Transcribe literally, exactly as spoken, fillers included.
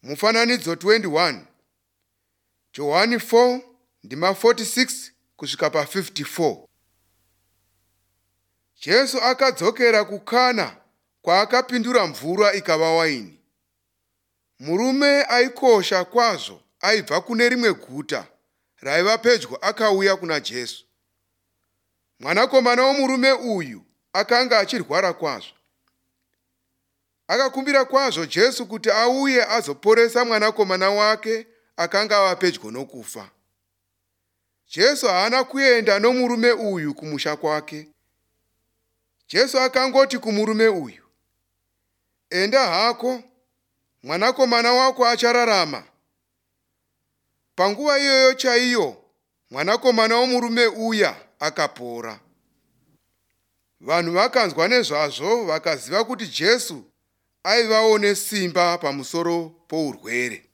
Mufananidzo twenty-one, Johani four ndima forty-six kusvika pa fifty-four. Jesu akadzokera kukana kwaakapindura mvura ikava waini. Murume aikosha kwazvo aibva kune rimwe guta raiva pedyo akauya kuna Jesu. Mwanakomana womurume uyu akanga achirwara kwazvo. Akakumbira kwazvo Jesu kuti auye azoporesa mwanakomana wake akanga ava pedyo nokufa. Jesu haana kuenda nomurume uyu kumusha kwake. Jesu akangoti kumurume uyu, enda hako, mwanakomana wako achararama. Panguva iyoyo chaiyo, mwanakomana womurume uya akapora. Vanhu vakanzwa nezvazvo vakaziva kuti Jesu aivawo nesimba pamusoro pourwere.